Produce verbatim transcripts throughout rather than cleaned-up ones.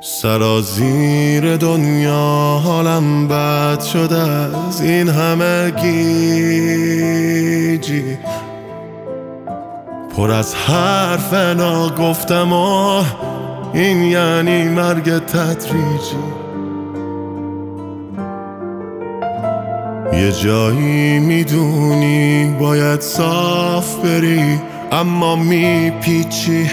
سرازیر دنیا حالم بد شده از این همه گیجی، پر از حرف ناگفتم و این یعنی مرگ تدریجی. یه جایی میدونی باید صاف بری اما میپیچی،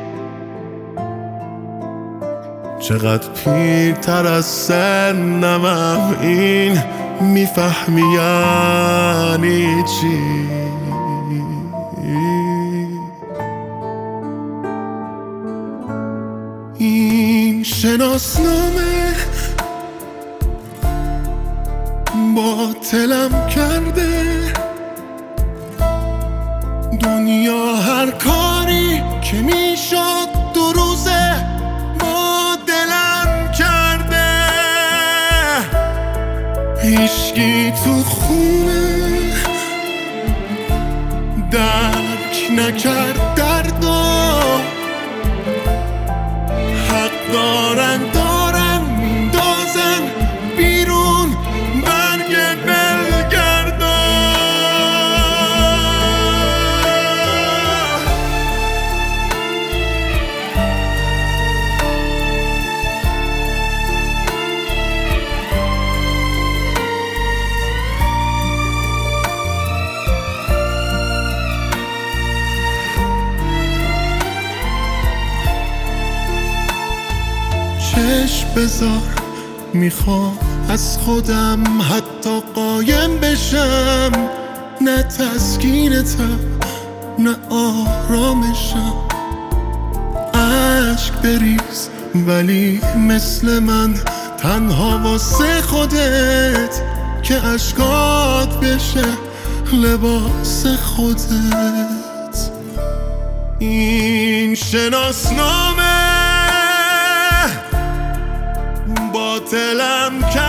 چقدر پیرتر از سنمم این میفهمی یعنی چی. این شناسنامه باطلم کرده، دنیا هر کاری که میشد دو روزه با دلم کرده. هیچکی تو خونه درک نکرد دردو، حق دارن دارن میندازن بیرون برگ بلگردا. چشم بذار میخوام از خودم حتی قایم بشم، نه تسکینتم نه آرامشم. عشق بریز ولی مثل من تنها واسه خودت، که عشقات بشه لباس خودت. این شناسنامه باطلم کرد